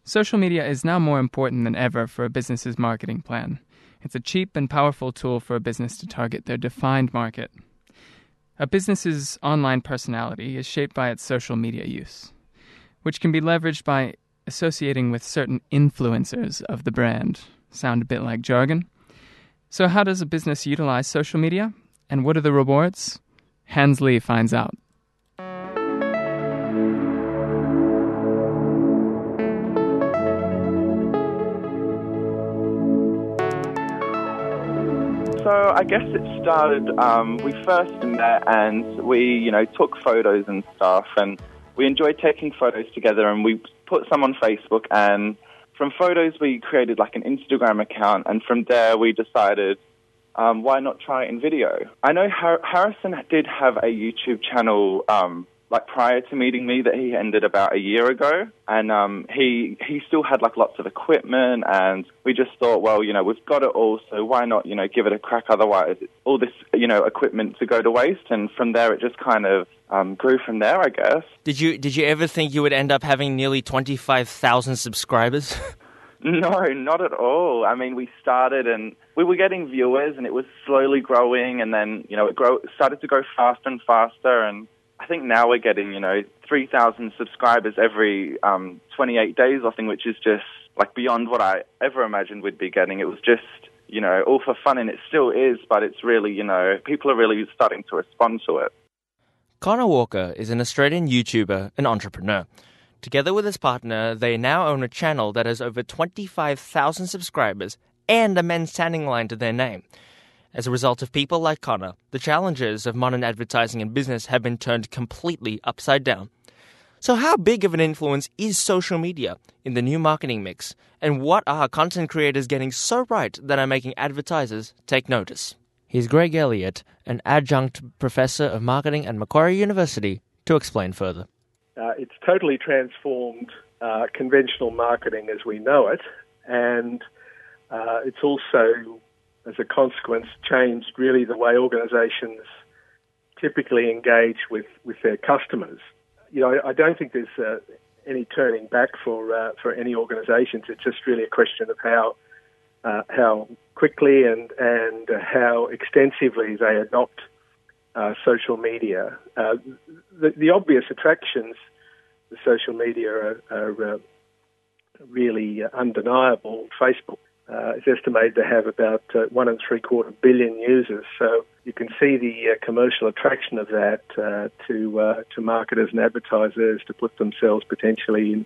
Social media is now more important than ever for a business's marketing plan. It's a cheap and powerful tool for a business to target their defined market. A business's online personality is shaped by its social media use, which can be leveraged by associating with certain influencers of the brand. Sound a bit like jargon? So how does a business utilize social media? And what are the rewards? Hans Lee finds out. So I guess it started, we first met and we, took photos and stuff, and we enjoyed taking photos together, and we put some on Facebook, and from photos we created like an Instagram account, and from there we decided, why not try it in video? I know Harrison did have a YouTube channel prior to meeting me that he ended about a year ago, and he still had lots of equipment, and we just thought, well, we've got it all, so why not give it a crack? Otherwise it's all this equipment to go to waste. And from there it just kind of grew from there, I guess. Did you ever think you would end up having nearly 25,000 subscribers? No, not at all. I mean, we started and we were getting viewers, and it was slowly growing, and then it started to go faster and faster, and I think now we're getting, 3,000 subscribers every 28 days or something, which is just beyond what I ever imagined we'd be getting. It was just, all for fun, and it still is, but it's really, people are really starting to respond to it. Connor Walker is an Australian YouTuber and entrepreneur. Together with his partner, they now own a channel that has over 25,000 subscribers and a men's tanning line to their name. As a result of people like Connor, the challenges of modern advertising and business have been turned completely upside down. So how big of an influence is social media in the new marketing mix? And what are content creators getting so right that are making advertisers take notice? Here's Greg Elliott, an adjunct professor of marketing at Macquarie University, to explain further. It's totally transformed conventional marketing as we know it, and it's also, as a consequence, changed really the way organisations typically engage with their customers. I don't think there's any turning back for any organisations. It's just really a question of how quickly and how extensively they adopt social media. The obvious attractions to social media are really undeniable. Facebook is estimated to have about 1.75 billion users, so you can see the commercial attraction of that to marketers and advertisers to put themselves potentially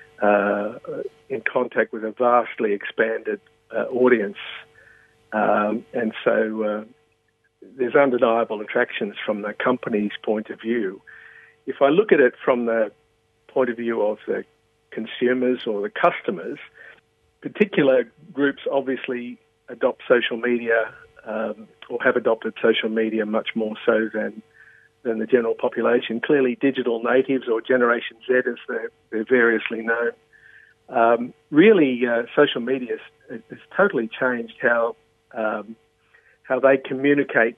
in contact with a vastly expanded audience, and so there's undeniable attractions from the company's point of view. If I look at it from the point of view of the consumers or the customers, particular groups obviously adopt social media or have adopted social media much more so than the general population. Clearly, digital natives, or Generation Z as they're variously known, really social media has totally changed how they communicate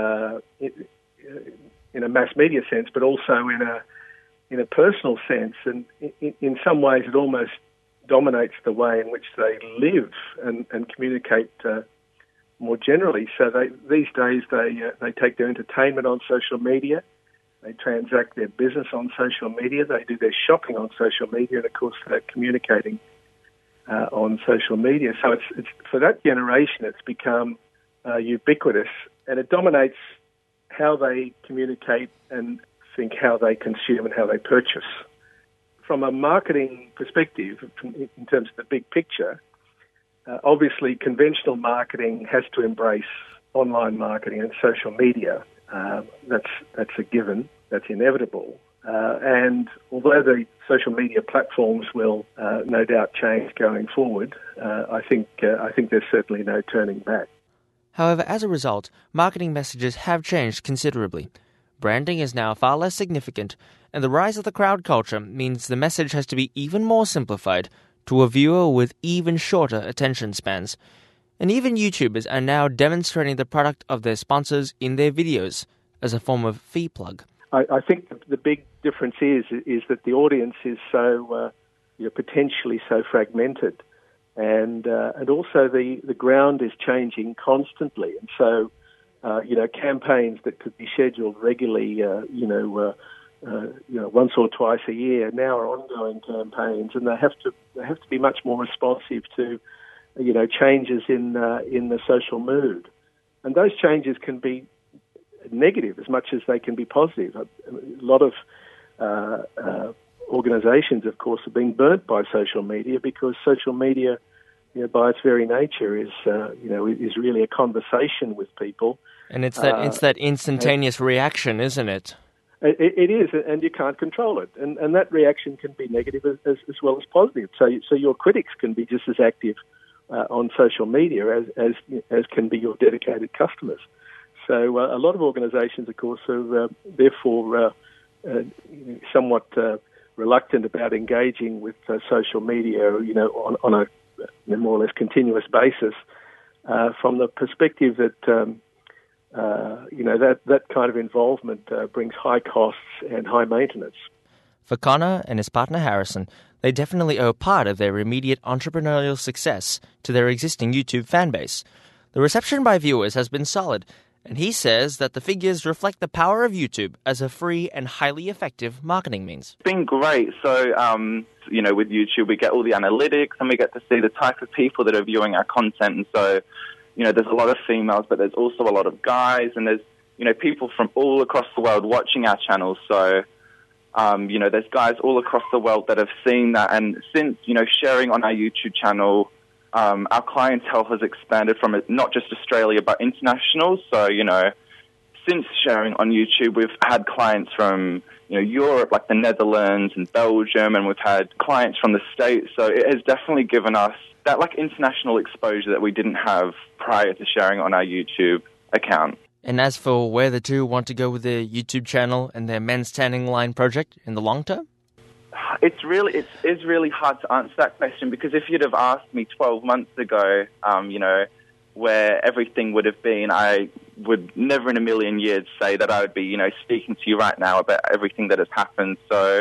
in a mass media sense, but also in a personal sense. And in some ways, it almost dominates the way in which they live and communicate more generally. So these days they take their entertainment on social media, they transact their business on social media, they do their shopping on social media, and of course they're communicating on social media. So it's for that generation, it's become ubiquitous, and it dominates how they communicate and think, how they consume and how they purchase. From a marketing perspective, in terms of the big picture, obviously conventional marketing has to embrace online marketing and social media. That's a given. That's inevitable. And although the social media platforms will no doubt change going forward, I think there's certainly no turning back. However, as a result, marketing messages have changed considerably. Branding is now far less significant, and the rise of the crowd culture means the message has to be even more simplified to a viewer with even shorter attention spans. And even YouTubers are now demonstrating the product of their sponsors in their videos as a form of fee plug. I think the big difference is that the audience is so potentially so fragmented, and also the ground is changing constantly, and so campaigns that could be scheduled regularly, once or twice a year now are ongoing campaigns, and they have to be much more responsive to changes in the social mood, and those changes can be negative as much as they can be positive. A lot of organisations, of course, are being burnt by social media because social media, by its very nature, is really a conversation with people. And it's that instantaneous reaction, isn't it? It is, and you can't control it. And that reaction can be negative as well as positive. So your critics can be just as active on social media as can be your dedicated customers. So a lot of organisations, of course, are therefore somewhat reluctant about engaging with social media, on a more or less continuous basis, from the perspective that that kind of involvement brings high costs and high maintenance. For Connor and his partner Harrison, they definitely owe part of their immediate entrepreneurial success to their existing YouTube fan base. The reception by viewers has been solid, and he says that the figures reflect the power of YouTube as a free and highly effective marketing means. It's been great. So, with YouTube, we get all the analytics and we get to see the type of people that are viewing our content. And so, there's a lot of females, but there's also a lot of guys, and there's, people from all across the world watching our channels. So, there's guys all across the world that have seen that. And since, sharing on our YouTube channel, our clientele has expanded from not just Australia, but international. So, since sharing on YouTube, we've had clients from, Europe, like the Netherlands and Belgium, and we've had clients from the States. So it has definitely given us that international exposure that we didn't have prior to sharing on our YouTube account. And as for where the two want to go with their YouTube channel and their men's tanning line project in the long term? It's really hard to answer that question, because if you'd have asked me 12 months ago, where everything would have been, I would never in a million years say that I would be, speaking to you right now about everything that has happened. So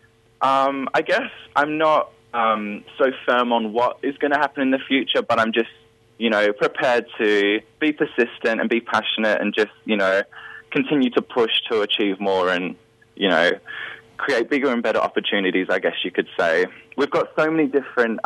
I guess I'm not so firm on what is going to happen in the future, but I'm just, prepared to be persistent and be passionate and just, continue to push to achieve more and, create bigger and better opportunities, I guess you could say. We've got so many different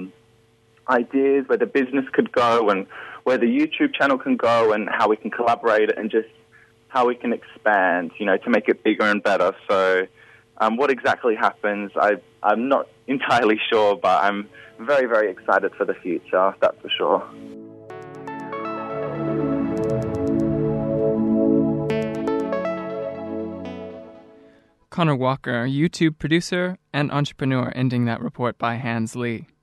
ideas where the business could go and where the YouTube channel can go and how we can collaborate and just how we can expand, to make it bigger and better. So what exactly happens, I'm not entirely sure, but I'm very, very excited for the future, that's for sure. Connor Walker, YouTube producer and entrepreneur, ending that report by Hans Lee.